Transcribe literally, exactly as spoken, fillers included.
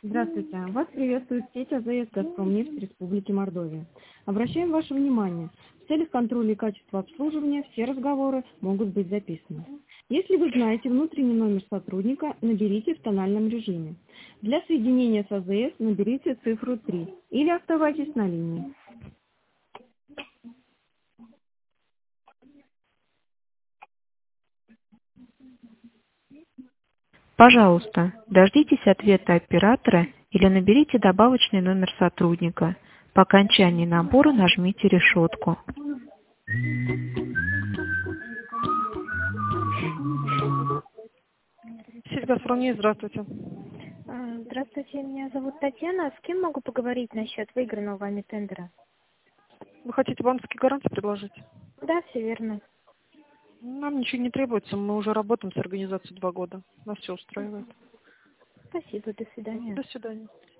Здравствуйте. Вас приветствует сеть АЗС «Газпромнефть» Республики Мордовия. Обращаем ваше внимание, в целях контроля и качества обслуживания все разговоры могут быть записаны. Если вы знаете внутренний номер сотрудника, наберите в тональном режиме. Для соединения с АЗС наберите цифру три или оставайтесь на линии. Пожалуйста, дождитесь ответа оператора или наберите добавочный номер сотрудника. По окончании набора нажмите решетку. Сеть «Газпромнефть», здравствуйте. А, Здравствуйте, меня зовут Татьяна. С кем могу поговорить насчет выигранного вами тендера? Вы хотите банковские гарантии предложить? Да, все верно. Нам ничего не требуется, мы уже работаем с организацией два года. Нас все устраивает. Спасибо, до свидания. До свидания.